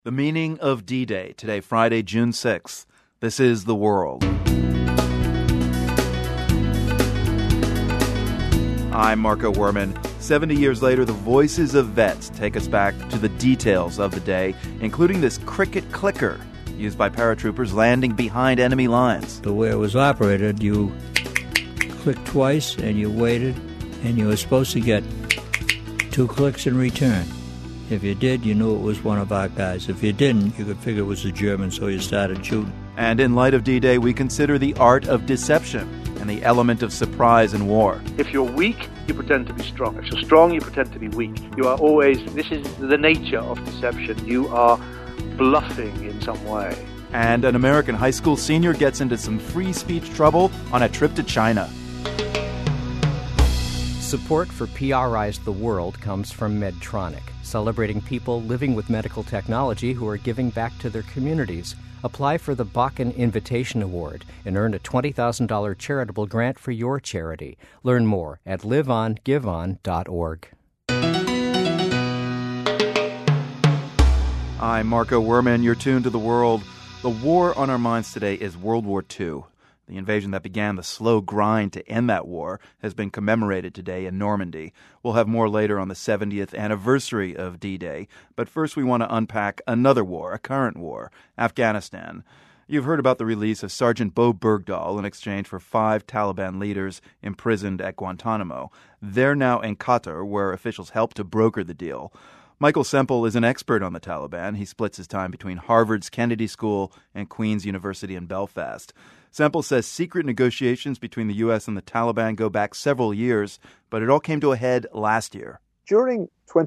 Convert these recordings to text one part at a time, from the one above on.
The meaning of D-Day, today, Friday, June 6th. This is The World. I'm Marco Werman. 70 years later, the voices of vets take us back to the details of the day, including this cricket clicker used by paratroopers landing behind enemy lines. The way it was operated, you clicked twice and you waited, and you were supposed to get 2 clicks in return. If you did, you knew it was one of our guys. If you didn't, you could figure it was a German, so you started shooting. And in light of D-Day, we consider the art of deception and the element of surprise in war. If you're weak, you pretend to be strong. If you're strong, you pretend to be weak. You are always, this is the nature of deception. You are bluffing in some way. And an American high school senior gets into some free speech trouble on a trip to China. Support for PRI's The World comes from Medtronic, celebrating people living with medical technology who are giving back to their communities. Apply for the Bakken Invitation Award and earn a $20,000 charitable grant for your charity. Learn more at liveongiveon.org. I'm Marco Werman. You're tuned to The World. The war on our minds today is World War II. The invasion that began the slow grind to end that war has been commemorated today in Normandy. We'll have more later on the 70th anniversary of D-Day. But first we want to unpack another war, a current war, Afghanistan. You've heard about the release of Sergeant Bo Bergdahl in exchange for 5 Taliban leaders imprisoned at Guantanamo. They're now in Qatar, where officials helped to broker the deal. Michael Semple is an expert on the Taliban. He splits his time between Harvard's Kennedy School and Queen's University in Belfast. Semple says secret negotiations between the U.S. and the Taliban go back several years, but it all came to a head last year. During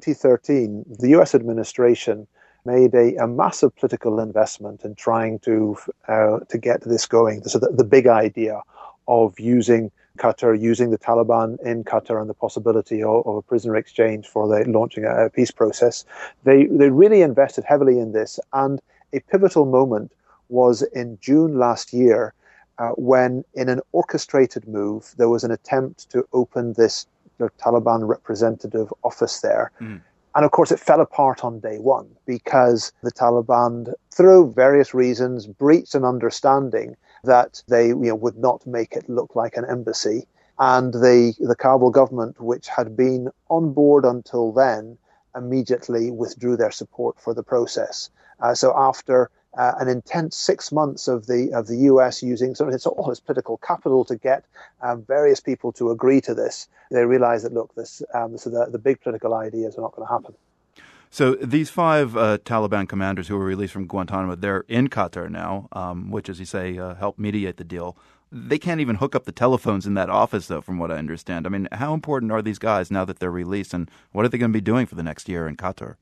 2013, the U.S. administration made a massive political investment in trying to get this going. So the big idea of using Qatar, using the Taliban in Qatar, and the possibility of a prisoner exchange for launching a peace process. They really invested heavily in this, and a pivotal moment was in June last year when, in an orchestrated move, there was an attempt to open this Taliban representative office there. And of course, it fell apart on day one because the Taliban, through various reasons, breached an understanding that they would not make it look like an embassy. And the Kabul government, which had been on board until then, immediately withdrew their support for the process. So after an intense 6 months of the U.S. using all its political capital to get various people to agree to this, they realized that, look, the big political ideas are not going to happen. So these 5 Taliban commanders who were released from Guantanamo, they're in Qatar now, which, as you say, helped mediate the deal. They can't even hook up the telephones in that office, though, from what I understand. I mean, how important are these guys now that they're released, and what are they going to be doing for the next year in Qatar?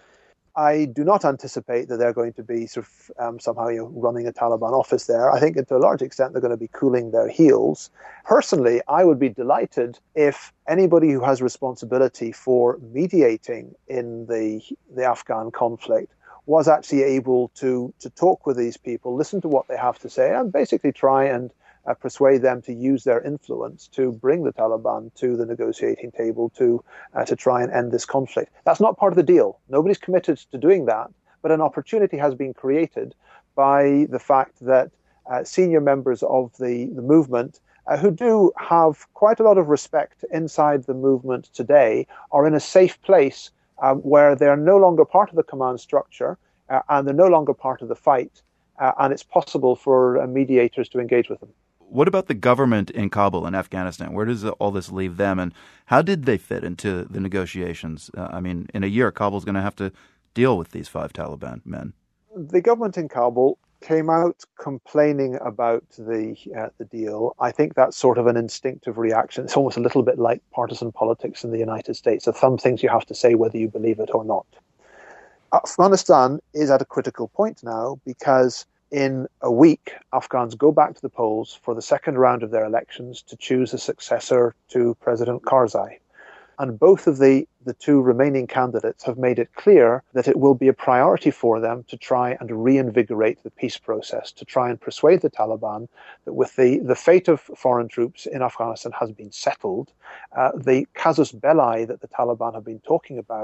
I do not anticipate that they're going to be somehow running a Taliban office there. I think to a large extent they're going to be cooling their heels. Personally, I would be delighted if anybody who has responsibility for mediating in the Afghan conflict was actually able to talk with these people, listen to what they have to say, and basically try and persuade them to use their influence to bring the Taliban to the negotiating table to try and end this conflict. That's not part of the deal. Nobody's committed to doing that, but an opportunity has been created by the fact that senior members of the movement who do have quite a lot of respect inside the movement today are in a safe place where they're no longer part of the command structure and they're no longer part of the fight, and it's possible for mediators to engage with them. What about the government in Kabul and Afghanistan? Where does all this leave them, and how did they fit into the negotiations? In a year, Kabul's going to have to deal with these 5 Taliban men. The government in Kabul came out complaining about the deal. I think that's sort of an instinctive reaction. It's almost a little bit like partisan politics in the United States. So some things you have to say whether you believe it or not. Afghanistan is at a critical point now because in a week, Afghans go back to the polls for the second round of their elections to choose a successor to President Karzai. And both of the 2 remaining candidates have made it clear that it will be a priority for them to try and reinvigorate the peace process, to try and persuade the Taliban that with the fate of foreign troops in Afghanistan has been settled, the casus belli that the Taliban have been talking about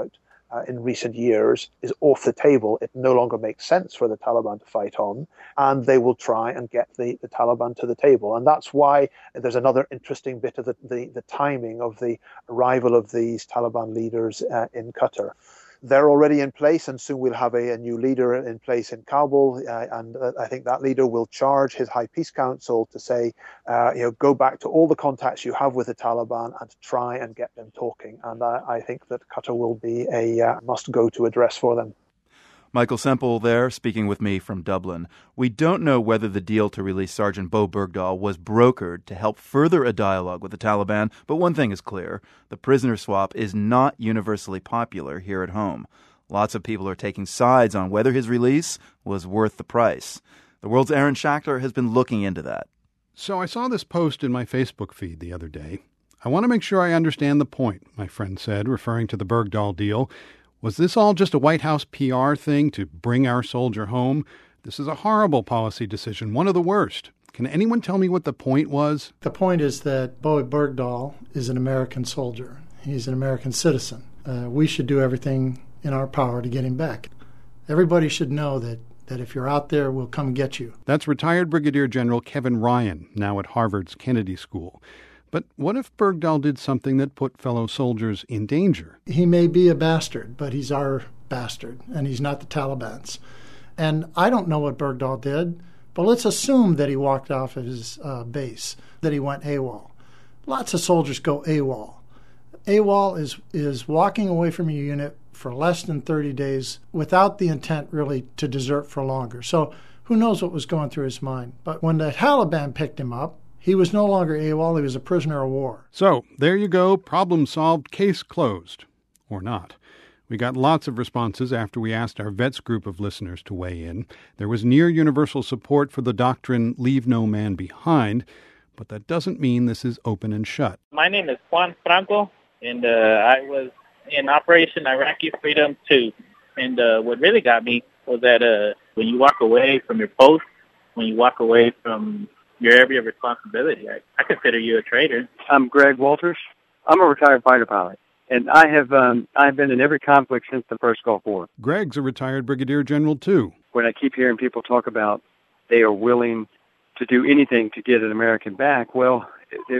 in recent years is off the table. It no longer makes sense for the Taliban to fight on, and they will try and get the Taliban to the table. And that's why there's another interesting bit of the timing of the arrival of these Taliban leaders in Qatar. They're already in place, and soon we'll have a new leader in place in Kabul. And I think that leader will charge his High Peace Council to say, go back to all the contacts you have with the Taliban and try and get them talking. And I think that Qatar will be a must-go-to address for them. Michael Semple there, speaking with me from Dublin. We don't know whether the deal to release Sergeant Bo Bergdahl was brokered to help further a dialogue with the Taliban, but one thing is clear. The prisoner swap is not universally popular here at home. Lots of people are taking sides on whether his release was worth the price. The World's Aaron Schachter has been looking into that. So I saw this post in my Facebook feed the other day. I want to make sure I understand the point, my friend said, referring to the Bergdahl deal. Was this all just a White House PR thing to bring our soldier home? This is a horrible policy decision, one of the worst. Can anyone tell me what the point was? The point is that Bo Bergdahl is an American soldier. He's an American citizen. We should do everything in our power to get him back. Everybody should know that if you're out there, we'll come get you. That's retired Brigadier General Kevin Ryan, now at Harvard's Kennedy School. But what if Bergdahl did something that put fellow soldiers in danger? He may be a bastard, but he's our bastard, and he's not the Taliban's. And I don't know what Bergdahl did, but let's assume that he walked off of his base, that he went AWOL. Lots of soldiers go AWOL. AWOL is walking away from your unit for less than 30 days without the intent really to desert for longer. So who knows what was going through his mind. But when the Taliban picked him up, he was no longer AWOL, he was a prisoner of war. So, there you go, problem solved, case closed. Or not. We got lots of responses after we asked our vets group of listeners to weigh in. There was near universal support for the doctrine, leave no man behind, but that doesn't mean this is open and shut. My name is Juan Franco, and I was in Operation Iraqi Freedom 2. And what really got me was that when you walk away from your post, when you walk away from your area of responsibility, I consider you a traitor. I'm Greg Walters. I'm a retired fighter pilot, and I've been in every conflict since the first Gulf War. Greg's a retired Brigadier General, too. When I keep hearing people talk about they are willing to do anything to get an American back, well,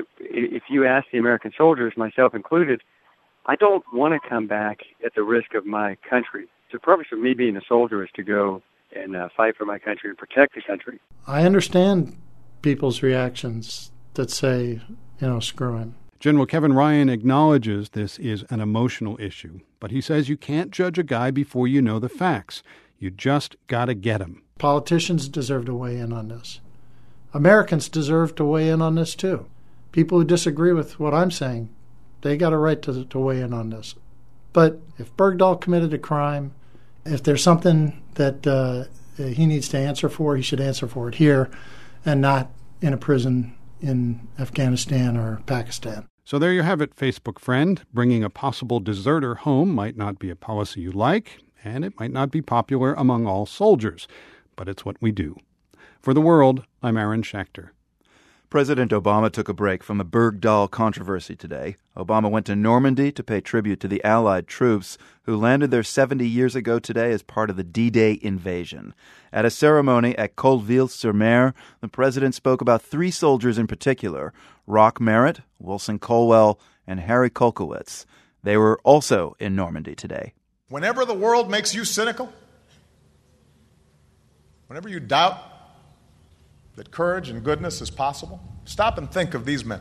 if you ask the American soldiers, myself included, I don't want to come back at the risk of my country. The purpose of me being a soldier is to go and fight for my country and protect the country. I understand people's reactions that say, screw him. General Kevin Ryan acknowledges this is an emotional issue, but he says you can't judge a guy before you know the facts. You just got to get him. Politicians deserve to weigh in on this. Americans deserve to weigh in on this, too. People who disagree with what I'm saying, they got a right to weigh in on this. But if Bergdahl committed a crime, if there's something that he needs to answer for, he should answer for it here and not in a prison in Afghanistan or Pakistan. So there you have it, Facebook friend. Bringing a possible deserter home might not be a policy you like, and it might not be popular among all soldiers, but it's what we do. For The World, I'm Aaron Schachter. President Obama took a break from the Bergdahl controversy today. Obama went to Normandy to pay tribute to the Allied troops who landed there 70 years ago today as part of the D-Day invasion. At a ceremony at Colville-sur-Mer, the president spoke about three soldiers in particular, Rock Merritt, Wilson Colwell, and Harry Kolkowitz. They were also in Normandy today. Whenever the world makes you cynical, whenever you doubt that courage and goodness is possible, stop and think of these men.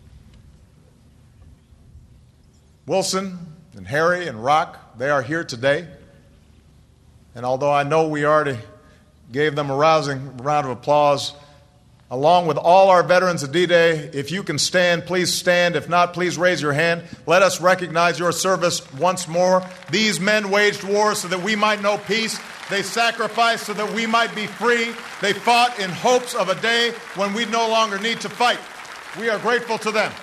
Wilson and Harry and Rock, they are here today. And although I know we already gave them a rousing round of applause, along with all our veterans of D-Day, if you can stand, please stand. If not, please raise your hand. Let us recognize your service once more. These men waged war so that we might know peace. They sacrificed so that we might be free. They fought in hopes of a day when we no longer need to fight. We are grateful to them.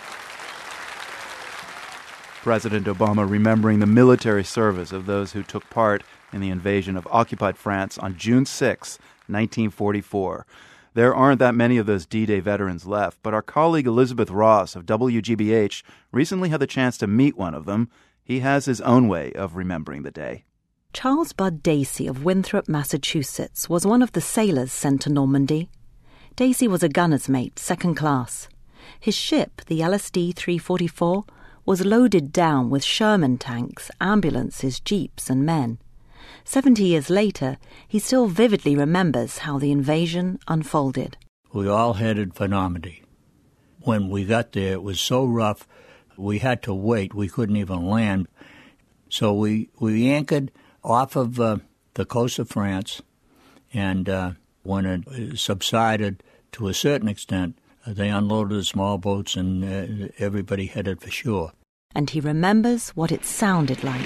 President Obama remembering the military service of those who took part in the invasion of occupied France on June 6, 1944. There aren't that many of those D-Day veterans left, but our colleague Elizabeth Ross of WGBH recently had the chance to meet one of them. He has his own way of remembering the day. Charles Bud Dacey of Winthrop, Massachusetts, was one of the sailors sent to Normandy. Dacey was a gunner's mate, second class. His ship, the LSD 344, was loaded down with Sherman tanks, ambulances, jeeps, and men. 70 years later, he still vividly remembers how the invasion unfolded. We all headed for Normandy. When we got there, it was so rough, we had to wait. We couldn't even land. So we anchored off of the coast of France, and when it subsided to a certain extent, they unloaded the small boats and everybody headed for shore. And he remembers what it sounded like.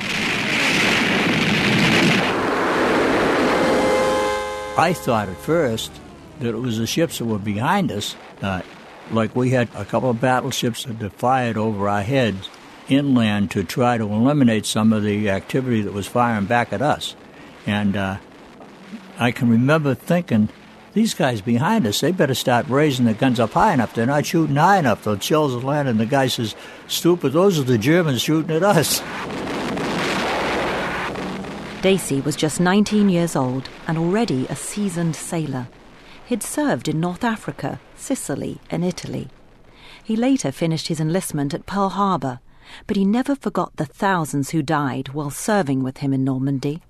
I thought at first that it was the ships that were behind us. Like we had a couple of battleships that fired over our heads inland to try to eliminate some of the activity that was firing back at us. And I can remember thinking, these guys behind us, they better start raising their guns up high enough. They're not shooting high enough. The shells will land. And the guy says, stupid, those are the Germans shooting at us. Dacey was just 19 years old and already a seasoned sailor. He'd served in North Africa, Sicily, and Italy. He later finished his enlistment at Pearl Harbor, but he never forgot the thousands who died while serving with him in Normandy.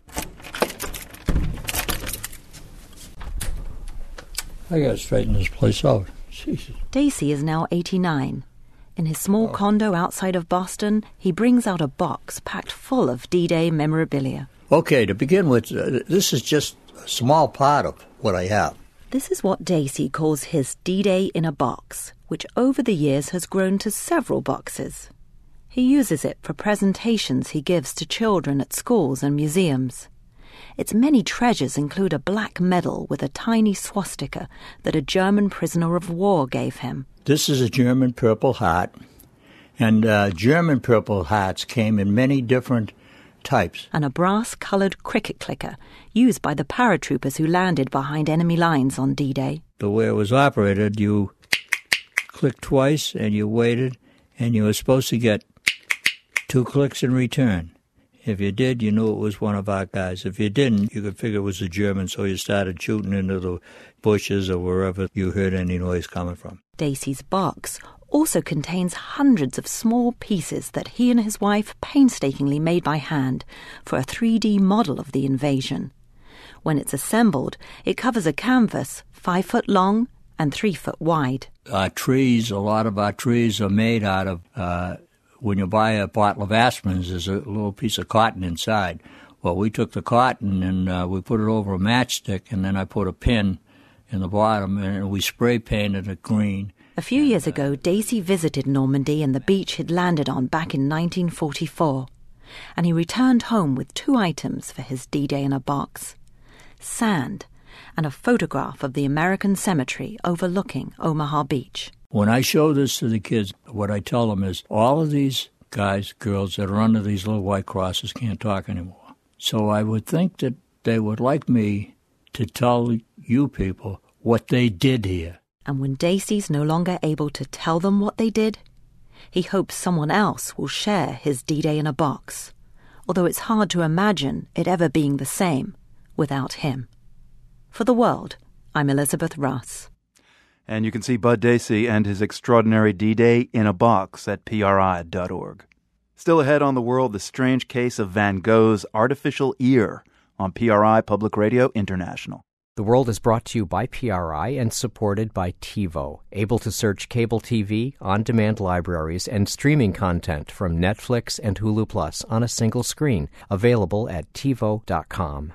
I gotta straighten this place out. Jesus. Dacey is now 89. In his small condo outside of Boston, he brings out a box packed full of D-Day memorabilia. Okay, to begin with, this is just a small part of what I have. This is what Dacey calls his D-Day in a box, which over the years has grown to several boxes. He uses it for presentations he gives to children at schools and museums. Its many treasures include a black medal with a tiny swastika that a German prisoner of war gave him. This is a German Purple Heart, and German Purple Hearts came in many different types. And a brass-coloured cricket clicker used by the paratroopers who landed behind enemy lines on D-Day. The way it was operated, you clicked twice and you waited, and you were supposed to get 2 clicks in return. If you did, you knew it was one of our guys. If you didn't, you could figure it was a German, so you started shooting into the bushes or wherever you heard any noise coming from. Dacey's box also contains hundreds of small pieces that he and his wife painstakingly made by hand for a 3D model of the invasion. When it's assembled, it covers a canvas 5 foot long and 3 foot wide. Our trees, a lot of our trees are made out of... when you buy a bottle of aspirins, there's a little piece of cotton inside. Well, we took the cotton and we put it over a matchstick, and then I put a pin in the bottom, and we spray painted it green. A few years ago, Dacey visited Normandy and the beach he'd landed on back in 1944, and he returned home with 2 items for his D-Day in a box: sand and a photograph of the American cemetery overlooking Omaha Beach. When I show this to the kids, what I tell them is all of these guys, girls that are under these little white crosses can't talk anymore. So I would think that they would like me to tell you people what they did here. And when Dacey's no longer able to tell them what they did, he hopes someone else will share his D-Day in a box, although it's hard to imagine it ever being the same without him. For The World, I'm Elizabeth Ross. And you can see Bud Dacey and his extraordinary D-Day in a box at PRI.org. Still ahead on The World, the strange case of Van Gogh's artificial ear on PRI Public Radio International. The World is brought to you by PRI and supported by TiVo, able to search cable TV, on-demand libraries, and streaming content from Netflix and Hulu Plus on a single screen, available at TiVo.com.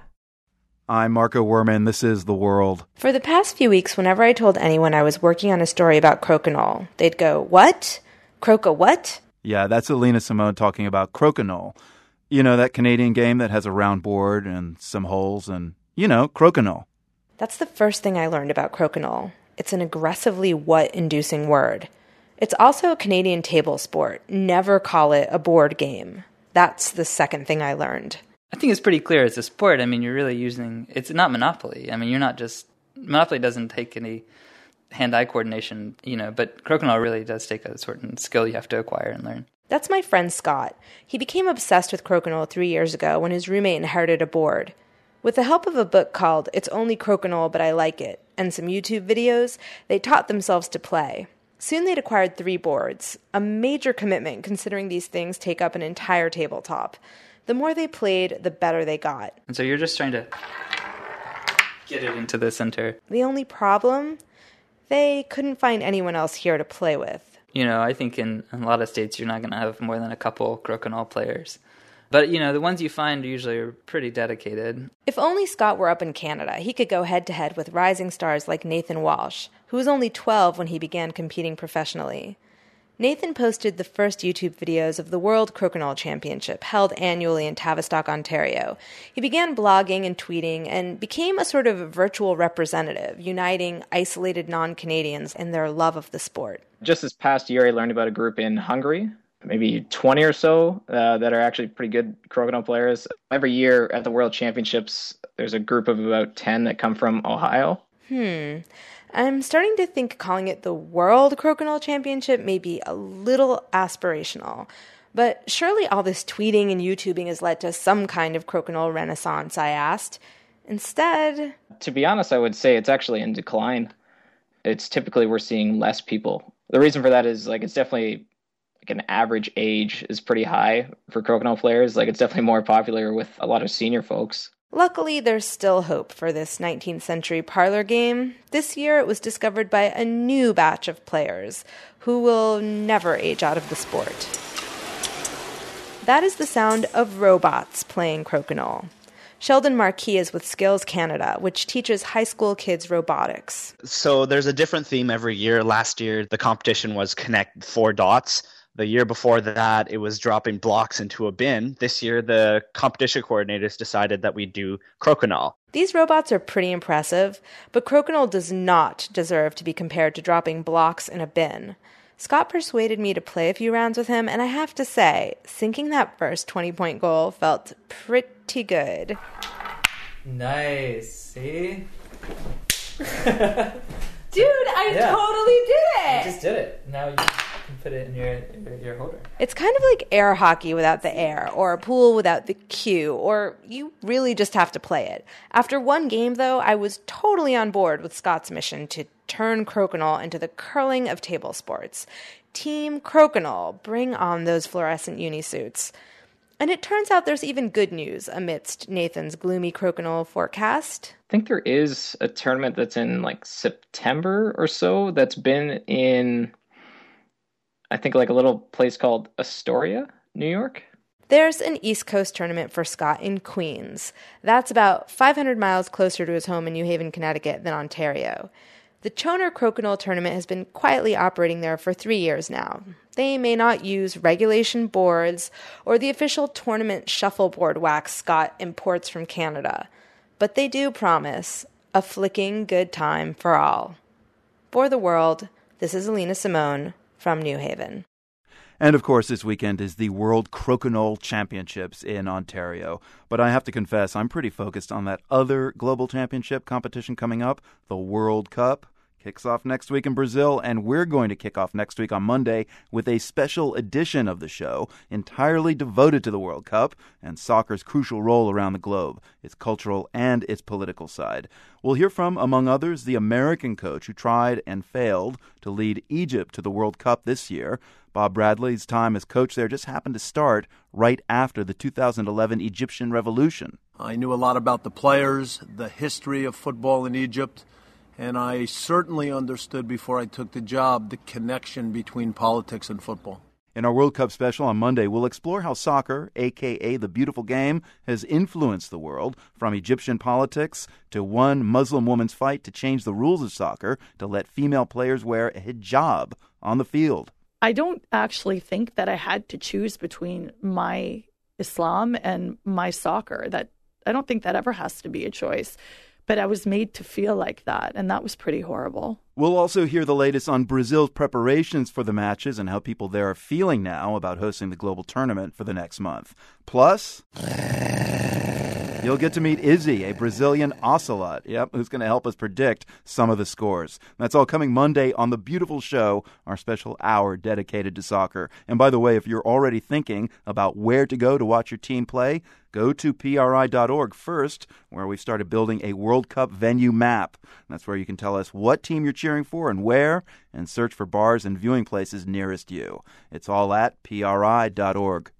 I'm Marco Werman. This is The World. For the past few weeks, whenever I told anyone I was working on a story about crokinole, they'd go, "What? Croca what?" Yeah, that's Alina Simone talking about crokinole. You know, that Canadian game that has a round board and some holes and, crokinole. That's the first thing I learned about crokinole. It's an aggressively what-inducing word. It's also a Canadian table sport. Never call it a board game. That's the second thing I learned. I think it's pretty clear it's a sport. I mean, you're really it's not Monopoly. I mean, you're not just, Monopoly doesn't take any hand-eye coordination, but crokinole really does take a certain skill you have to acquire and learn. That's my friend Scott. He became obsessed with crokinole 3 years ago when his roommate inherited a board. With the help of a book called It's Only Crokinole But I Like It and some YouTube videos, they taught themselves to play. Soon they'd acquired 3 boards, a major commitment considering these things take up an entire tabletop. The more they played, the better they got. And so you're just trying to get it into the center. The only problem? They couldn't find anyone else here to play with. You know, I think in a lot of states you're not going to have more than a couple crokinole players. But, you know, the ones you find usually are pretty dedicated. If only Scott were up in Canada, he could go head-to-head with rising stars like Nathan Walsh, who was only 12 when he began competing professionally. Nathan posted the first YouTube videos of the World Crokinole Championship, held annually in Tavistock, Ontario. He began blogging and tweeting and became a sort of virtual representative, uniting isolated non-Canadians in their love of the sport. Just this past year, I learned about a group in Hungary, maybe 20 or so, that are actually pretty good crokinole players. Every year at the World Championships, there's a group of about 10 that come from Ohio. I'm starting to think calling it the World Crokinole Championship may be a little aspirational. But surely all this tweeting and YouTubing has led to some kind of crokinole renaissance, I asked. Instead... To be honest, I would say it's actually in decline. It's typically we're seeing less people. The reason for that is it's definitely an average age is pretty high for crokinole players. It's definitely more popular with a lot of senior folks. Luckily, there's still hope for this 19th century parlor game. This year, it was discovered by a new batch of players who will never age out of the sport. That is the sound of robots playing crokinole. Sheldon Marquis is with Skills Canada, which teaches high school kids robotics. So there's a different theme every year. Last year, the competition was Connect 4 Dots. The year before that, it was dropping blocks into a bin. This year, the competition coordinators decided that we'd do crokinole. These robots are pretty impressive, but crokinole does not deserve to be compared to dropping blocks in a bin. Scott persuaded me to play a few rounds with him, and I have to say, sinking that first 20-point goal felt pretty good. Nice. See? Dude, I totally did it! You just did it. Now you can put it in your holder. It's kind of like air hockey without the air, or a pool without the cue, or you really just have to play it. After one game, though, I was totally on board with Scott's mission to turn crokinole into the curling of table sports. Team Crokinole, bring on those fluorescent unisuits. And it turns out there's even good news amidst Nathan's gloomy crokinole forecast. I think there is a tournament that's in September or so that's been in, I think a little place called Astoria, New York. There's an East Coast tournament for Scott in Queens. That's about 500 miles closer to his home in New Haven, Connecticut than Ontario. The Choner Crokinole tournament has been quietly operating there for 3 years now. They may not use regulation boards or the official tournament shuffleboard wax Scott imports from Canada, but they do promise a flicking good time for all. For the World, this is Alina Simone from New Haven. And, of course, this weekend is the World Crokinole Championships in Ontario. But I have to confess, I'm pretty focused on that other global championship competition coming up, the World Cup. Kicks off next week in Brazil, and we're going to kick off next week on Monday with a special edition of the show entirely devoted to the World Cup and soccer's crucial role around the globe, its cultural and its political side. We'll hear from, among others, the American coach who tried and failed to lead Egypt to the World Cup this year. Bob Bradley's time as coach there just happened to start right after the 2011 Egyptian Revolution. I knew a lot about the players, the history of football in Egypt, and I certainly understood before I took the job the connection between politics and football. In our World Cup special on Monday, we'll explore how soccer, a.k.a. the beautiful game, has influenced the world, from Egyptian politics to one Muslim woman's fight to change the rules of soccer to let female players wear a hijab on the field. I don't actually think that I had to choose between my Islam and my soccer. I don't think that ever has to be a choice. But I was made to feel like that, and that was pretty horrible. We'll also hear the latest on Brazil's preparations for the matches and how people there are feeling now about hosting the global tournament for the next month. Plus... You'll get to meet Izzy, a Brazilian ocelot, who's going to help us predict some of the scores. That's all coming Monday on The Beautiful Show, our special hour dedicated to soccer. And by the way, if you're already thinking about where to go to watch your team play, go to PRI.org first, where we've started building a World Cup venue map. That's where you can tell us what team you're cheering for and where, and search for bars and viewing places nearest you. It's all at PRI.org.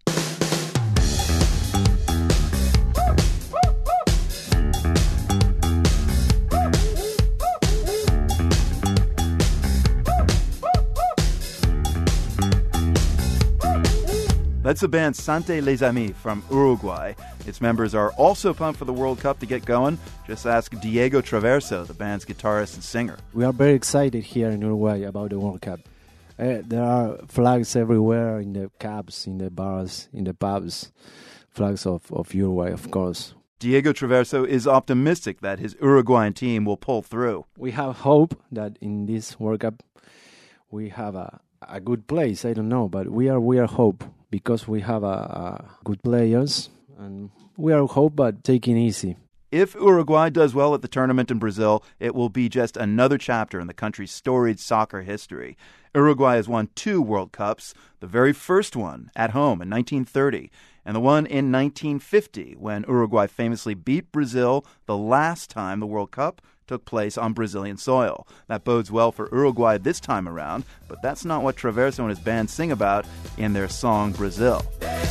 That's the band Sante Les Amis from Uruguay. Its members are also pumped for the World Cup to get going. Just ask Diego Traverso, the band's guitarist and singer. We are very excited here in Uruguay about the World Cup. There are flags everywhere in the cabs, in the bars, in the pubs. Flags of Uruguay, of course. Diego Traverso is optimistic that his Uruguayan team will pull through. We have hope that in this World Cup we have a good place. I don't know, but we are hope. Because we have good players, and we are hope, but taking easy. If Uruguay does well at the tournament in Brazil, it will be just another chapter in the country's storied soccer history. Uruguay has won 2 World Cups, the very first one at home in 1930, and the one in 1950 when Uruguay famously beat Brazil the last time the World Cup took place on Brazilian soil. That bodes well for Uruguay this time around, but that's not what Traverso and his band sing about in their song Brazil.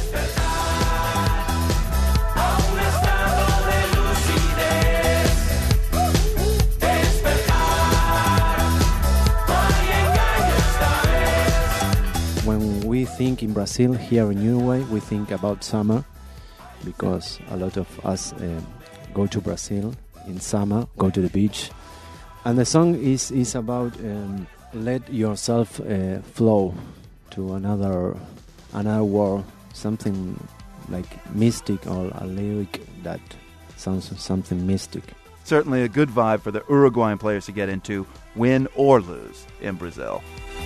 When we think in Brazil, here in Uruguay, we think about summer because a lot of us go to Brazil in summer, go to the beach. And the song is about let yourself flow to another world, something like mystic or a lyric that sounds something mystic. Certainly a good vibe for the Uruguayan players to get into, win or lose in Brazil.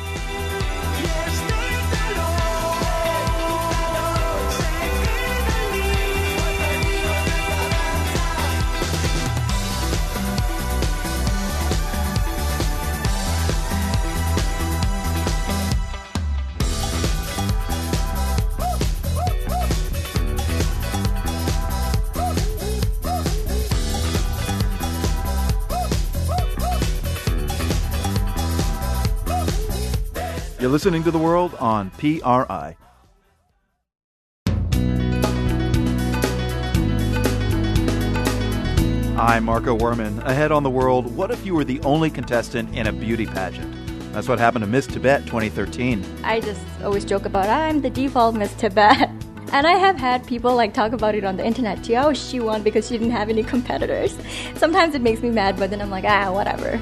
You're listening to The World on PRI. I'm Marco Werman. Ahead on The World, what if you were the only contestant in a beauty pageant? That's what happened to Miss Tibet 2013. I just always joke about, I'm the default Miss Tibet. And I have had people talk about it on the internet too. Oh, she won because she didn't have any competitors. Sometimes it makes me mad, but then I'm like, whatever.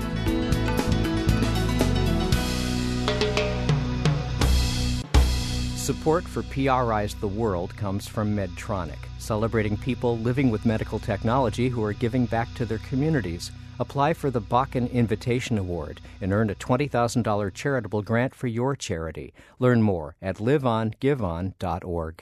Support for PRI's The World comes from Medtronic, celebrating people living with medical technology who are giving back to their communities. Apply for the Bakken Invitation Award and earn a $20,000 charitable grant for your charity. Learn more at liveongiveon.org.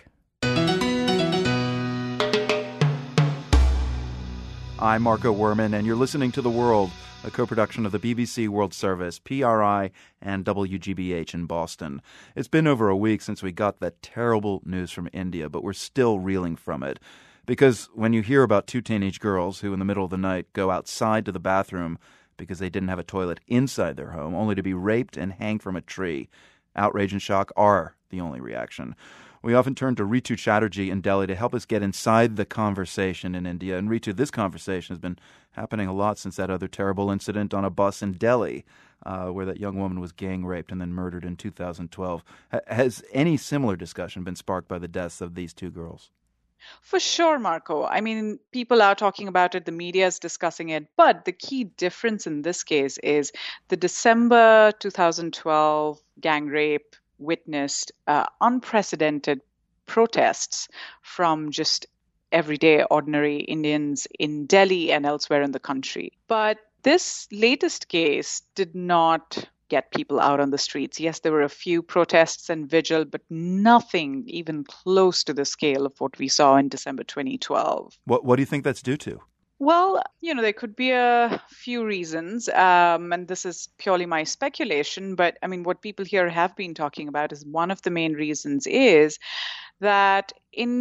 I'm Marco Werman, and you're listening to The World, a co-production of the BBC World Service, PRI, and WGBH in Boston. It's been over a week since we got that terrible news from India, but we're still reeling from it. Because when you hear about 2 teenage girls who in the middle of the night go outside to the bathroom because they didn't have a toilet inside their home, only to be raped and hanged from a tree, outrage and shock are the only reaction. We often turn to Ritu Chatterjee in Delhi to help us get inside the conversation in India. And Ritu, this conversation has been happening a lot since that other terrible incident on a bus in Delhi, where that young woman was gang raped and then murdered in 2012. Has any similar discussion been sparked by the deaths of these 2 girls? For sure, Marco. I mean, people are talking about it, the media is discussing it, but the key difference in this case is the December 2012 gang rape witnessed unprecedented protests from just everyday, ordinary Indians in Delhi and elsewhere in the country. But this latest case did not get people out on the streets. Yes, there were a few protests and vigil, but nothing even close to the scale of what we saw in December 2012. What do you think that's due to? Well, there could be a few reasons, and this is purely my speculation, but I mean, what people here have been talking about is one of the main reasons is that in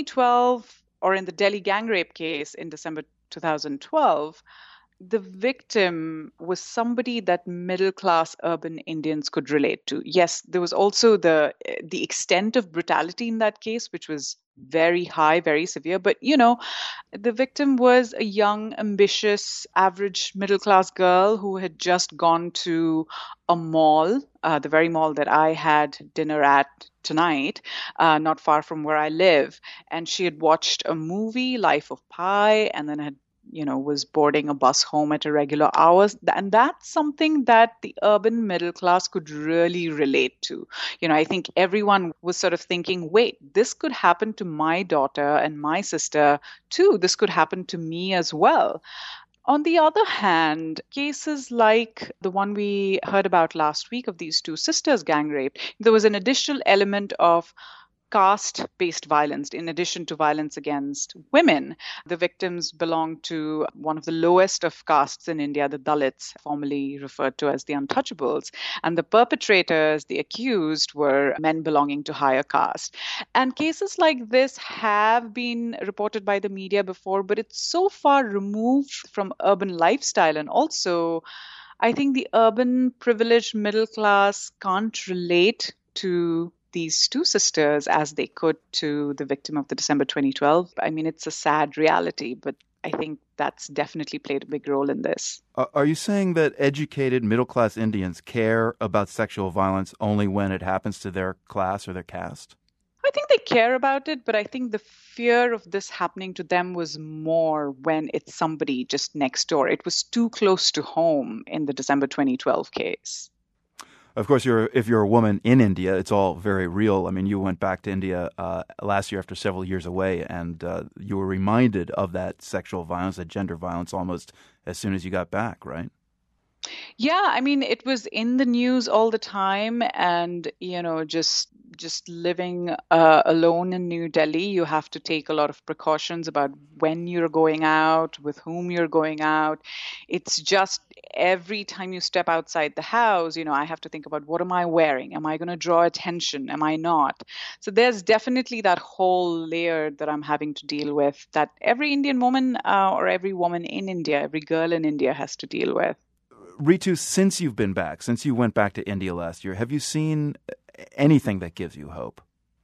2012, or in the Delhi gang rape case in December 2012, the victim was somebody that middle-class urban Indians could relate to. Yes, there was also the extent of brutality in that case, which was very high, very severe. But, the victim was a young, ambitious, average middle-class girl who had just gone to a mall, the very mall that I had dinner at tonight, not far from where I live. And she had watched a movie, Life of Pi, and then had was boarding a bus home at irregular hours. And that's something that the urban middle class could really relate to. I think everyone was sort of thinking, wait, this could happen to my daughter and my sister too. This could happen to me as well. On the other hand, cases like the one we heard about last week of these two sisters gang raped, there was an additional element of caste-based violence in addition to violence against women. The victims belonged to one of the lowest of castes in India, the Dalits, formerly referred to as the untouchables. And the perpetrators, the accused, were men belonging to higher caste. And cases like this have been reported by the media before, but it's so far removed from urban lifestyle. And also, I think the urban privileged middle class can't relate to these two sisters as they could to the victim of the December 2012. I mean, it's a sad reality, but I think that's definitely played a big role in this. Are you saying that educated middle-class Indians care about sexual violence only when it happens to their class or their caste? I think they care about it, but I think the fear of this happening to them was more when it's somebody just next door. It was too close to home in the December 2012 case. Of course, if you're a woman in India, it's all very real. I mean, you went back to India last year after several years away, and you were reminded of that sexual violence, that gender violence, almost as soon as you got back, right? Yeah, I mean, it was in the news all the time, and just living alone in New Delhi, you have to take a lot of precautions about when you're going out, with whom you're going out. It's just every time you step outside the house, I have to think about, what am I wearing? Am I going to draw attention? Am I not? So there's definitely that whole layer that I'm having to deal with, that every Indian woman or every woman in India, every girl in India has to deal with. Ritu, since you've been back, since you went back to India last year, have you seen anything that gives you hope?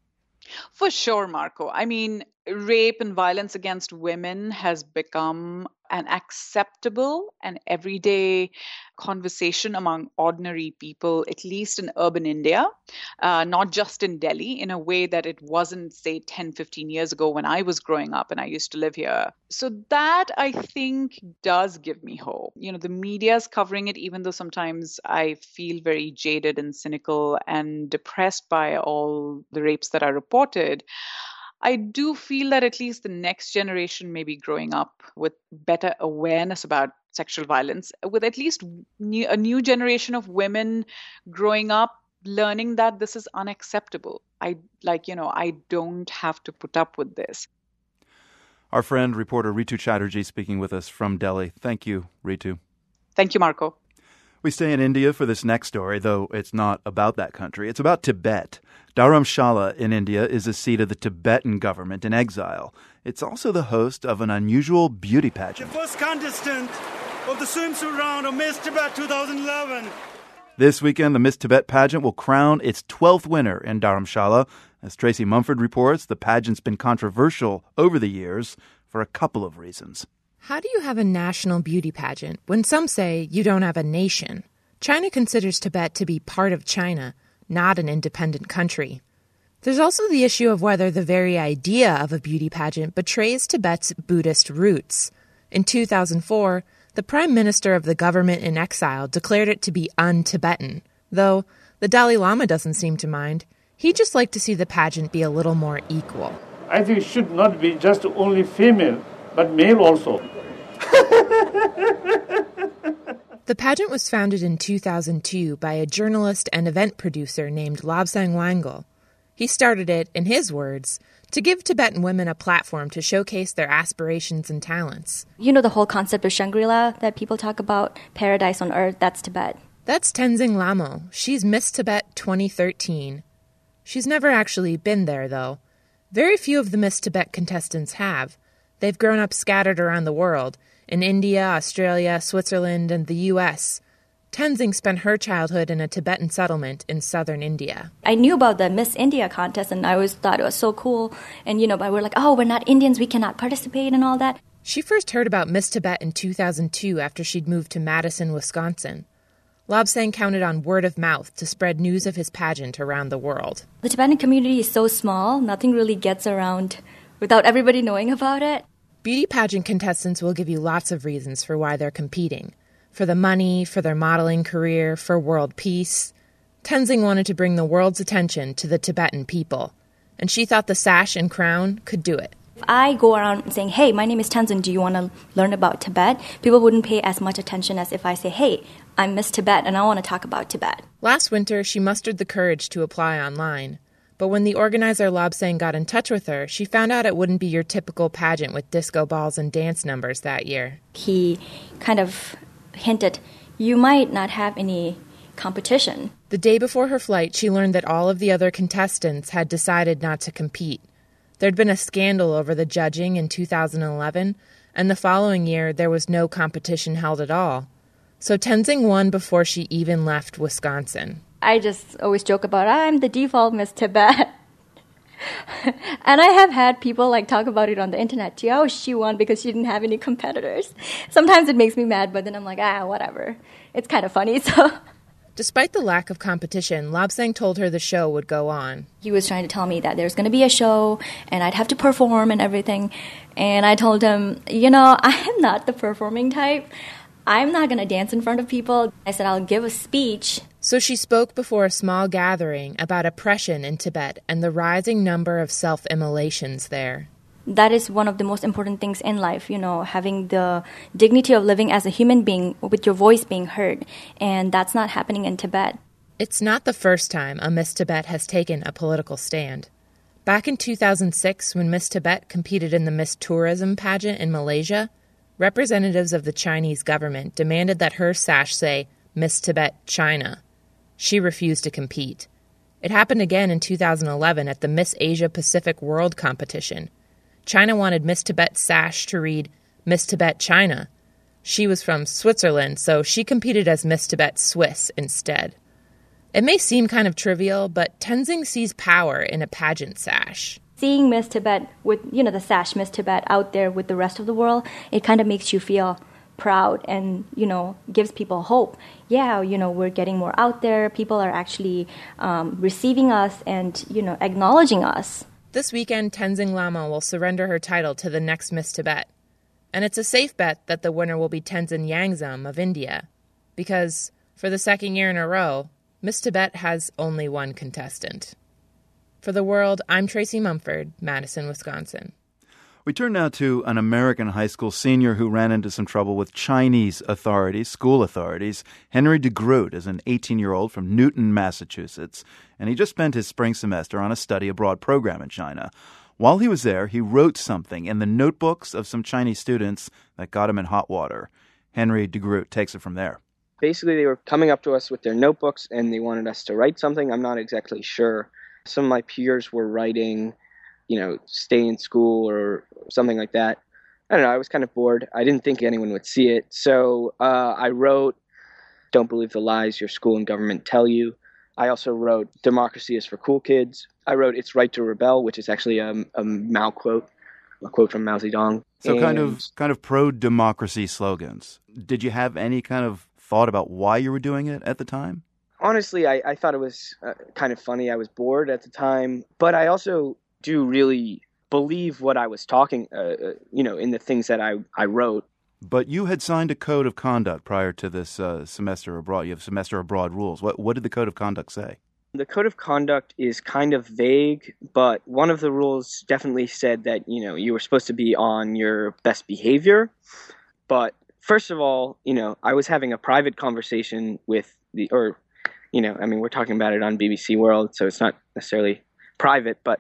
For sure, Marco. I mean, rape and violence against women has become an acceptable and everyday conversation among ordinary people, at least in urban India, not just in Delhi, in a way that it wasn't, say, 10, 15 years ago when I was growing up and I used to live here. So that, I think, does give me hope. The media is covering it, even though sometimes I feel very jaded and cynical and depressed by all the rapes that are reported. I do feel that at least the next generation may be growing up with better awareness about sexual violence, with at least a new generation of women growing up learning that this is unacceptable. I don't have to put up with this. Our friend, reporter Ritu Chatterjee, speaking with us from Delhi. Thank you, Ritu. Thank you, Marco. We stay in India for this next story, though it's not about that country. It's about Tibet. Dharamshala in India is the seat of the Tibetan government in exile. It's also the host of an unusual beauty pageant. The first contestant of the swimsuit round of Miss Tibet 2011. This weekend, the Miss Tibet pageant will crown its 12th winner in Dharamshala. As Tracy Mumford reports, the pageant's been controversial over the years for a couple of reasons. How do you have a national beauty pageant when some say you don't have a nation? China considers Tibet to be part of China, not an independent country. There's also the issue of whether the very idea of a beauty pageant betrays Tibet's Buddhist roots. In 2004, the prime minister of the government in exile declared it to be un-Tibetan, though the Dalai Lama doesn't seem to mind. He'd just like to see the pageant be a little more equal. I think it should not be just only female, but male also. The pageant was founded in 2002 by a journalist and event producer named Lobsang Wangyal. He started it, in his words, to give Tibetan women a platform to showcase their aspirations and talents. You know the whole concept of Shangri-La that people talk about, paradise on earth, that's Tibet. That's Tenzing Lamo. She's Miss Tibet 2013. She's never actually been there, though. Very few of the Miss Tibet contestants have. They've grown up scattered around the world, in India, Australia, Switzerland, and the U.S. Tenzing spent her childhood in a Tibetan settlement in southern India. I knew about the Miss India contest, and I always thought it was so cool. And, but we're like, oh, we're not Indians, we cannot participate and all that. She first heard about Miss Tibet in 2002 after she'd moved to Madison, Wisconsin. Lobsang counted on word of mouth to spread news of his pageant around the world. The Tibetan community is so small, nothing really gets around without everybody knowing about it. Beauty pageant contestants will give you lots of reasons for why they're competing. For the money, for their modeling career, for world peace. Tenzing wanted to bring the world's attention to the Tibetan people, and she thought the sash and crown could do it. If I go around saying, hey, my name is Tenzing, do you want to learn about Tibet? People wouldn't pay as much attention as if I say, hey, I'm Miss Tibet and I want to talk about Tibet. Last winter, she mustered the courage to apply online. But when the organizer Lobsang got in touch with her, she found out it wouldn't be your typical pageant with disco balls and dance numbers that year. He kind of hinted, you might not have any competition. The day before her flight, she learned that all of the other contestants had decided not to compete. There'd been a scandal over the judging in 2011, and the following year there was no competition held at all. So Tenzing won before she even left Wisconsin. I just always joke about, I'm the default Miss Tibet. And I have had people talk about it on the internet too. Oh, she won because she didn't have any competitors. Sometimes it makes me mad, but then I'm like, whatever. It's kind of funny, so... Despite the lack of competition, Lobsang told her the show would go on. He was trying to tell me that there's going to be a show and I'd have to perform and everything. And I told him, I am not the performing type. I'm not going to dance in front of people. I said, I'll give a speech. So she spoke before a small gathering about oppression in Tibet and the rising number of self-immolations there. That is one of the most important things in life, having the dignity of living as a human being with your voice being heard. And that's not happening in Tibet. It's not the first time a Miss Tibet has taken a political stand. Back in 2006, when Miss Tibet competed in the Miss Tourism pageant in Malaysia, representatives of the Chinese government demanded that her sash say, Miss Tibet, China. She refused to compete. It happened again in 2011 at the Miss Asia Pacific World Competition. China wanted Miss Tibet's sash to read, Miss Tibet, China. She was from Switzerland, so she competed as Miss Tibet Swiss instead. It may seem kind of trivial, but Tenzing sees power in a pageant sash. Seeing Miss Tibet with, the sash Miss Tibet out there with the rest of the world, it kind of makes you feel proud and, gives people hope. Yeah, we're getting more out there. People are actually receiving us and, acknowledging us. This weekend, Tenzing Lama will surrender her title to the next Miss Tibet. And it's a safe bet that the winner will be Tenzin Yangzum of India. Because, for the second year in a row, Miss Tibet has only one contestant. For The World, I'm Tracy Mumford, Madison, Wisconsin. We turn now to an American high school senior who ran into some trouble with Chinese authorities, school authorities. Henry DeGroot is an 18-year-old from Newton, Massachusetts, and he just spent his spring semester on a study abroad program in China. While he was there, he wrote something in the notebooks of some Chinese students that got him in hot water. Henry DeGroot takes it from there. Basically, they were coming up to us with their notebooks, and they wanted us to write something. I'm not exactly sure. Some of my peers were writing, stay in school or something like that. I don't know. I was kind of bored. I didn't think anyone would see it. So I wrote, don't believe the lies your school and government tell you. I also wrote, democracy is for cool kids. I wrote, it's right to rebel, which is actually a Mao quote, a quote from Mao Zedong. So kind of pro-democracy slogans. Did you have any kind of thought about why you were doing it at the time? Honestly, I thought it was kind of funny. I was bored at the time, but I also do really believe what I was talking, in the things that I wrote. But you had signed a code of conduct prior to this semester abroad. You have semester abroad rules. What did the code of conduct say? The code of conduct is kind of vague, but one of the rules definitely said that, you were supposed to be on your best behavior. But first of all, I was having a private conversation with we're talking about it on BBC World, so it's not necessarily private, but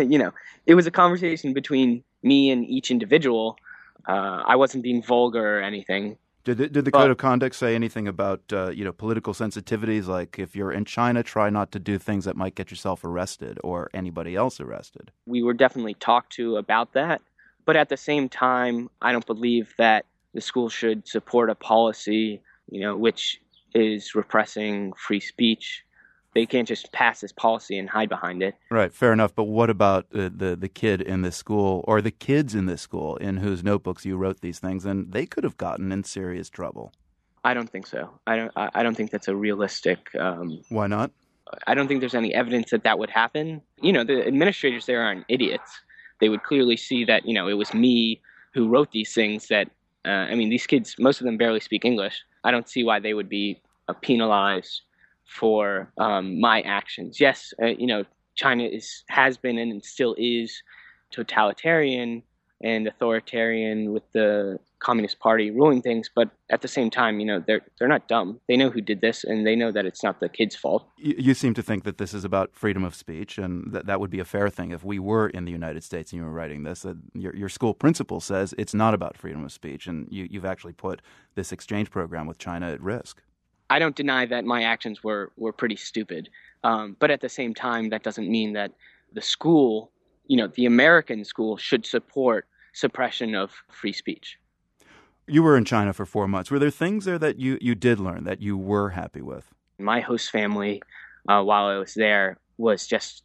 it was a conversation between me and each individual. I wasn't being vulgar or anything. Did the code of conduct say anything about political sensitivities, like if you're in China, try not to do things that might get yourself arrested or anybody else arrested? We were definitely talked to about that, but at the same time, I don't believe that the school should support a policy, which is repressing free speech. They can't just pass this policy and hide behind it. Right, fair enough. But what about the kid in this school, or the kids in this school in whose notebooks you wrote these things, and they could have gotten in serious trouble? I don't think so. I don't think that's a realistic. Why not? I don't think there's any evidence that would happen. The administrators there aren't idiots. They would clearly see that it was me who wrote these things. That these kids, most of them barely speak English. I don't see why they would be penalized for my actions. Yes, China has been and still is totalitarian and authoritarian with the Communist Party ruling things, but at the same time, they're not dumb. They know who did this, and they know that it's not the kids' fault. You seem to think that this is about freedom of speech, and that would be a fair thing if we were in the United States and you were writing this. Your school principal says it's not about freedom of speech, and you've actually put this exchange program with China at risk. I don't deny that my actions were pretty stupid. But at the same time, that doesn't mean that the school, the American school, should support suppression of free speech. You were in China for 4 months. Were there things there that you did learn that you were happy with? My host family, while I was there, was just,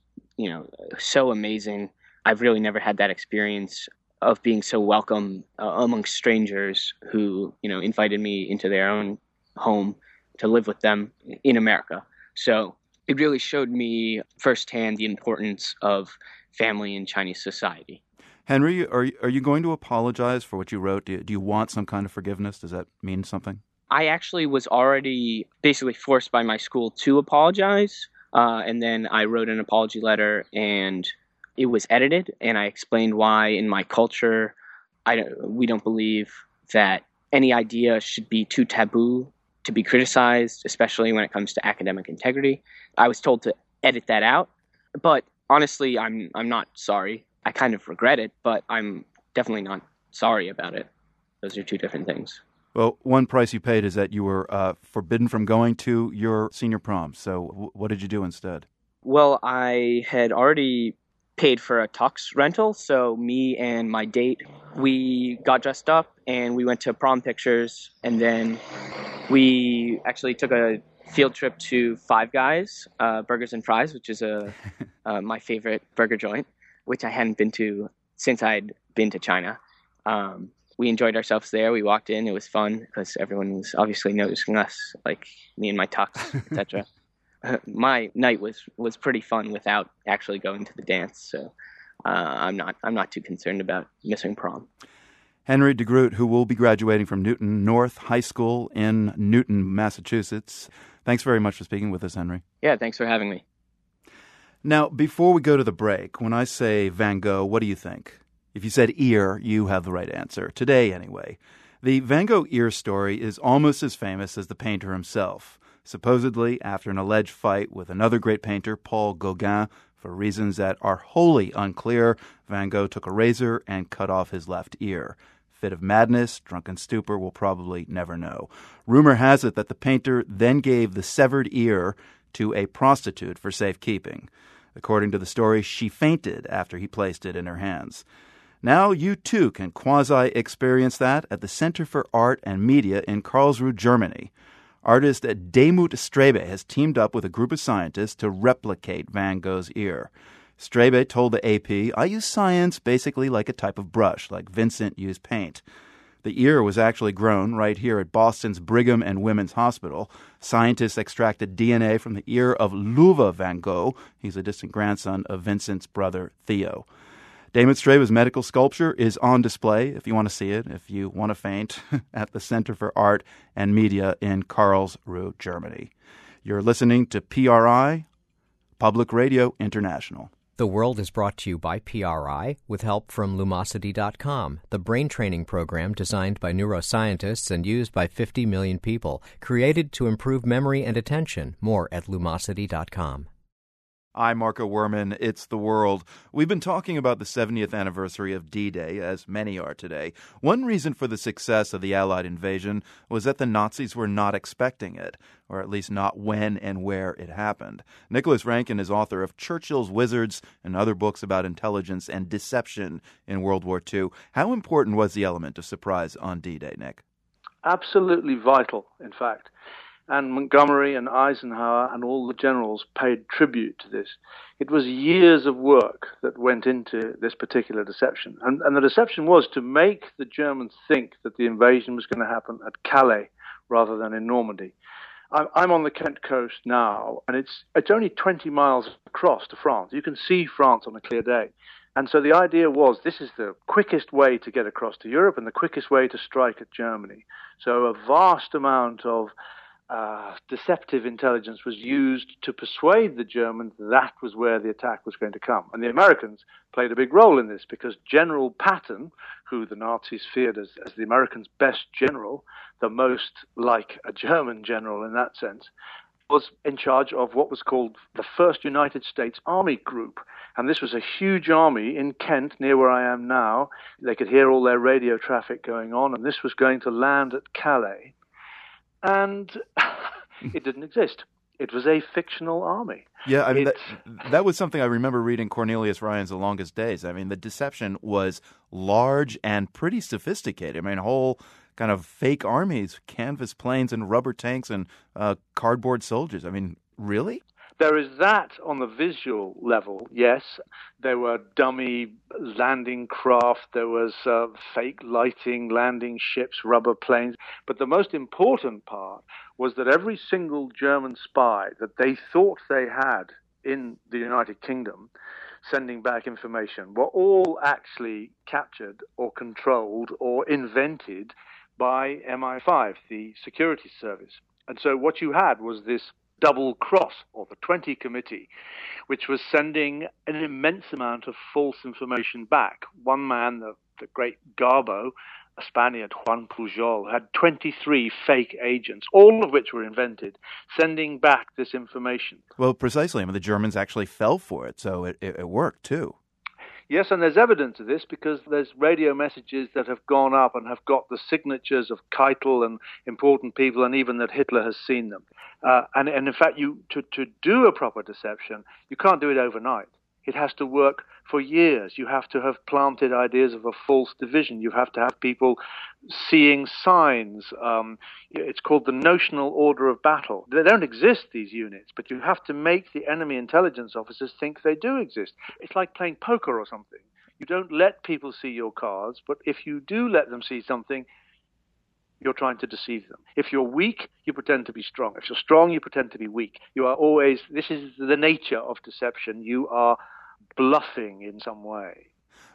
so amazing. I've really never had that experience of being so welcome amongst strangers who, invited me into their own home to live with them in America. So it really showed me firsthand the importance of family in Chinese society. Henry, are you going to apologize for what you wrote? Do you want some kind of forgiveness? Does that mean something? I actually was already basically forced by my school to apologize. And then I wrote an apology letter, and it was edited. And I explained why in my culture, we don't believe that any idea should be too taboo to be criticized, especially when it comes to academic integrity. I was told to edit that out, but honestly, I'm not sorry. I kind of regret it, but I'm definitely not sorry about it. Those are two different things. Well, one price you paid is that you were forbidden from going to your senior prom. So what did you do instead? Well, I had already paid for a tux rental, so me and my date, we got dressed up and we went to prom pictures, and then we actually took a field trip to Five Guys Burgers and Fries, which is my favorite burger joint, which I hadn't been to since I'd been to China. We enjoyed ourselves there. We walked in. It was fun because everyone was obviously noticing us, like me and my tux, etc. My night was pretty fun without actually going to the dance, so I'm not too concerned about missing prom. Henry DeGroot, who will be graduating from Newton North High School in Newton, Massachusetts. Thanks very much for speaking with us, Henry. Yeah, thanks for having me. Now, before we go to the break, when I say Van Gogh, what do you think? If you said ear, you have the right answer. Today, anyway. The Van Gogh ear story is almost as famous as the painter himself. Supposedly, after an alleged fight with another great painter, Paul Gauguin, for reasons that are wholly unclear, Van Gogh took a razor and cut off his left ear. Fit of madness, drunken stupor, we'll probably never know. Rumor has it that the painter then gave the severed ear to a prostitute for safekeeping. According to the story, she fainted after he placed it in her hands. Now you too can quasi-experience that at the Center for Art and Media in Karlsruhe, Germany. Artist Demuth Strebe has teamed up with a group of scientists to replicate Van Gogh's ear. Strebe told the AP, "I use science basically like a type of brush, like Vincent used paint." The ear was actually grown right here at Boston's Brigham and Women's Hospital. Scientists extracted DNA from the ear of Luva Van Gogh. He's a distant grandson of Vincent's brother, Theo. Demuth Strebe's medical sculpture is on display, if you want to see it, if you want to faint, at the Center for Art and Media in Karlsruhe, Germany. You're listening to PRI, Public Radio International. The World is brought to you by PRI with help from Lumosity.com, the brain training program designed by neuroscientists and used by 50 million people, created to improve memory and attention. More at Lumosity.com. I'm Marco Werman. It's The World. We've been talking about the 70th anniversary of D-Day, as many are today. One reason for the success of the Allied invasion was that the Nazis were not expecting it, or at least not when and where it happened. Nicholas Rankin is author of Churchill's Wizards and other books about intelligence and deception in World War II. How important was the element of surprise on D-Day, Nick? Absolutely vital, in fact. And Montgomery and Eisenhower and all the generals paid tribute to this. It was years of work that went into this particular deception. And the deception was to make the Germans think that the invasion was going to happen at Calais rather than in Normandy. I'm on the Kent coast now, and it's only 20 miles across to France. You can see France on a clear day. And so the idea was this is the quickest way to get across to Europe and the quickest way to strike at Germany. So a vast amount of deceptive intelligence was used to persuade the Germans that was where the attack was going to come. And the Americans played a big role in this because General Patton, who the Nazis feared as the Americans' best general, the most like a German general in that sense, was in charge of what was called the First United States Army Group. And this was a huge army in Kent, near where I am now. They could hear all their radio traffic going on, and this was going to land at Calais. And it didn't exist. It was a fictional army. Yeah, I mean, that was something I remember reading Cornelius Ryan's The Longest Days. I mean, the deception was large and pretty sophisticated. I mean, whole kind of fake armies, canvas planes and rubber tanks and cardboard soldiers. I mean, really? There is that on the visual level, yes. There were dummy landing craft, there was fake lighting, landing ships, rubber planes. But the most important part was that every single German spy that they thought they had in the United Kingdom sending back information were all actually captured or controlled or invented by MI5, the security service. And so what you had was this double cross, or the 20 Committee, which was sending an immense amount of false information back. One man, the great Garbo, a Spaniard, Juan Pujol, had 23 fake agents, all of which were invented, sending back this information. Well, precisely. I mean, the Germans actually fell for it, so it worked, too. Yes, and there's evidence of this because there's radio messages that have gone up and have got the signatures of Keitel and important people, and even that Hitler has seen them. And in fact, to do a proper deception, you can't do it overnight. It has to work for years. You have to have planted ideas of a false division. You have to have people seeing signs. It's called the notional order of battle. They don't exist, these units, but you have to make the enemy intelligence officers think they do exist. It's like playing poker or something. You don't let people see your cards, but if you do let them see something, you're trying to deceive them. If you're weak, you pretend to be strong. If you're strong, you pretend to be weak. You are always, this is the nature of deception. You are bluffing in some way.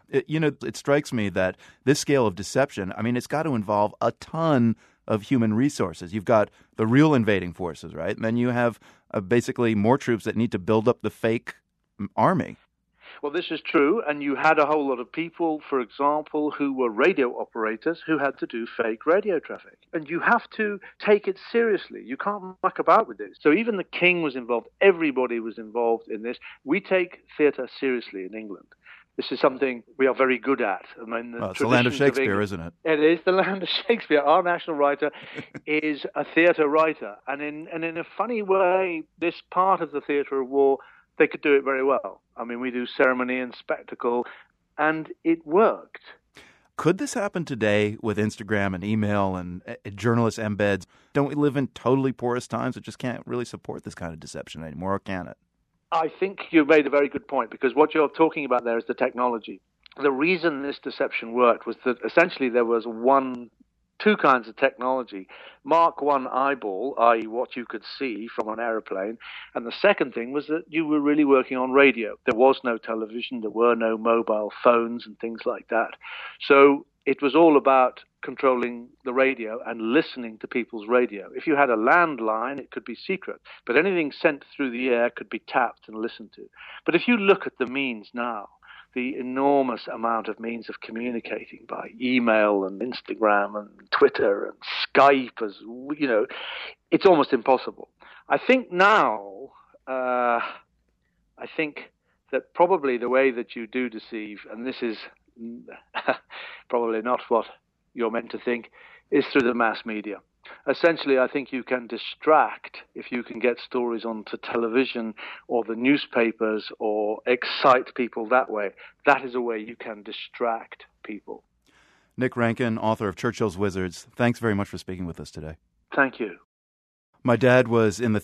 It strikes me that this scale of deception, I mean, it's got to involve a ton of human resources. You've got the real invading forces, right? And then you have basically more troops that need to build up the fake army. Well, this is true, and you had a whole lot of people, for example, who were radio operators who had to do fake radio traffic. And you have to take it seriously. You can't muck about with this. So even the king was involved. Everybody was involved in this. We take theatre seriously in England. This is something we are very good at. I mean, it's the land of Shakespeare, isn't it? It is the land of Shakespeare. Our national writer is a theatre writer. And in a funny way, this part of the theatre of war, they could do it very well. I mean, we do ceremony and spectacle, and it worked. Could this happen today with Instagram and email and journalist embeds? Don't we live in totally porous times that just can't really support this kind of deception anymore, or can it? I think you made a very good point, because what you're talking about there is the technology. The reason this deception worked was that essentially there was two kinds of technology. Mark I eyeball, i.e. what you could see from an aeroplane, and the second thing was that you were really working on radio. There was no television, there were no mobile phones and things like that. So it was all about controlling the radio and listening to people's radio. If you had a landline, it could be secret, but anything sent through the air could be tapped and listened to. But if you look at the means now, the enormous amount of means of communicating by email and Instagram and Twitter and Skype, as you know, it's almost impossible. I think now, I think that probably the way that you do deceive, and this is probably not what you're meant to think, is through the mass media. Essentially, I think you can distract if you can get stories onto television or the newspapers or excite people that way. That is a way you can distract people. Nick Rankin, author of Churchill's Wizards, thanks very much for speaking with us today. Thank you. My dad was in the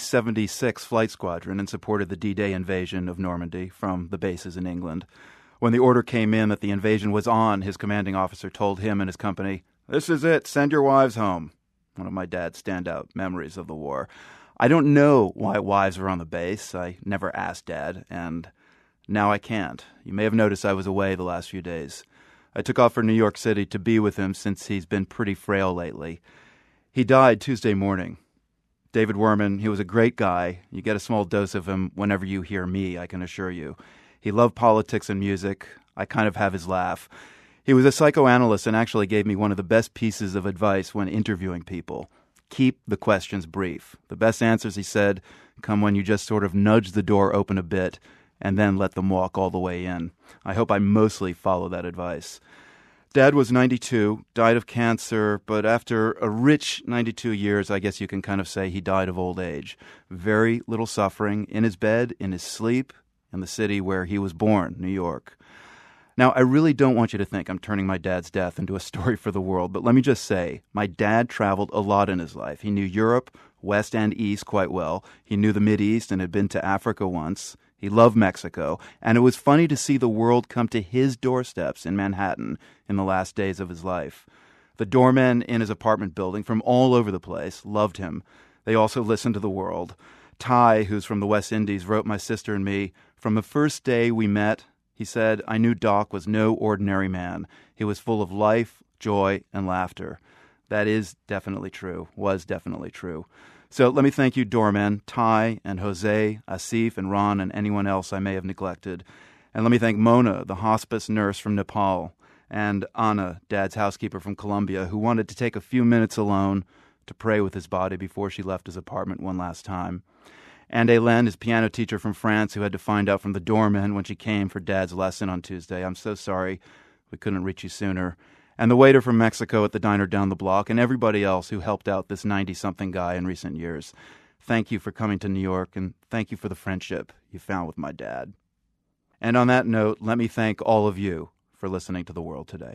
376 Flight Squadron and supported the D-Day invasion of Normandy from the bases in England. When the order came in that the invasion was on, his commanding officer told him and his company, "This is it, send your wives home." One of my dad's standout memories of the war. I don't know why wives were on the base. I never asked Dad, and now I can't. You may have noticed I was away the last few days. I took off for New York City to be with him since he's been pretty frail lately. He died Tuesday morning. David Werman, he was a great guy. You get a small dose of him whenever you hear me, I can assure you. He loved politics and music. I kind of have his laugh. He was a psychoanalyst and actually gave me one of the best pieces of advice when interviewing people. Keep the questions brief. The best answers, he said, come when you just sort of nudge the door open a bit and then let them walk all the way in. I hope I mostly follow that advice. Dad was 92, died of cancer, but after a rich 92 years, I guess you can kind of say he died of old age. Very little suffering, in his bed, in his sleep, in the city where he was born, New York. Now, I really don't want you to think I'm turning my dad's death into a story for the world, but let me just say, my dad traveled a lot in his life. He knew Europe, West and East quite well. He knew the Mideast and had been to Africa once. He loved Mexico, and it was funny to see the world come to his doorsteps in Manhattan in the last days of his life. The doormen in his apartment building from all over the place loved him. They also listened to the world. Ty, who's from the West Indies, wrote my sister and me, "From the first day we met," he said, "I knew Doc was no ordinary man. He was full of life, joy, and laughter." That is definitely true, was definitely true. So let me thank you, doormen, Ty and Jose, Asif and Ron, and anyone else I may have neglected. And let me thank Mona, the hospice nurse from Nepal, and Anna, Dad's housekeeper from Colombia, who wanted to take a few minutes alone to pray with his body before she left his apartment one last time. And Hélène, his piano teacher from France, who had to find out from the doorman when she came for Dad's lesson on Tuesday. I'm so sorry we couldn't reach you sooner. And the waiter from Mexico at the diner down the block, and everybody else who helped out this 90-something guy in recent years. Thank you for coming to New York, and thank you for the friendship you found with my dad. And on that note, let me thank all of you for listening to The World Today.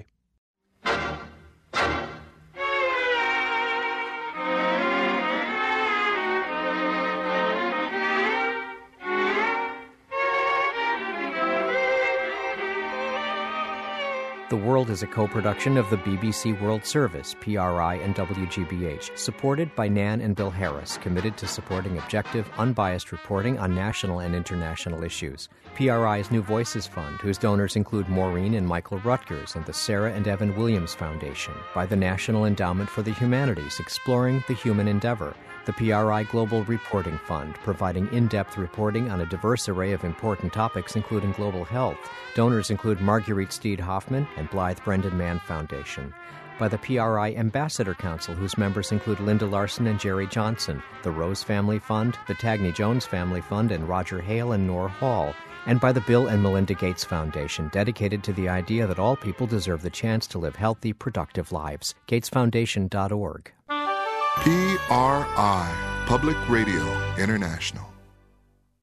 The World is a co-production of the BBC World Service, PRI, and WGBH, supported by Nan and Bill Harris, committed to supporting objective, unbiased reporting on national and international issues. PRI's New Voices Fund, whose donors include Maureen and Michael Rutgers and the Sarah and Evan Williams Foundation, by the National Endowment for the Humanities, exploring the human endeavor. The PRI Global Reporting Fund, providing in-depth reporting on a diverse array of important topics, including global health. Donors include Marguerite Steed Hoffman and Blythe Brendan Mann Foundation. By the PRI Ambassador Council, whose members include Linda Larson and Jerry Johnson, the Rose Family Fund, the Tagney Jones Family Fund, and Roger Hale and Nora Hall. And by the Bill and Melinda Gates Foundation, dedicated to the idea that all people deserve the chance to live healthy, productive lives. GatesFoundation.org. PRI, Public Radio International.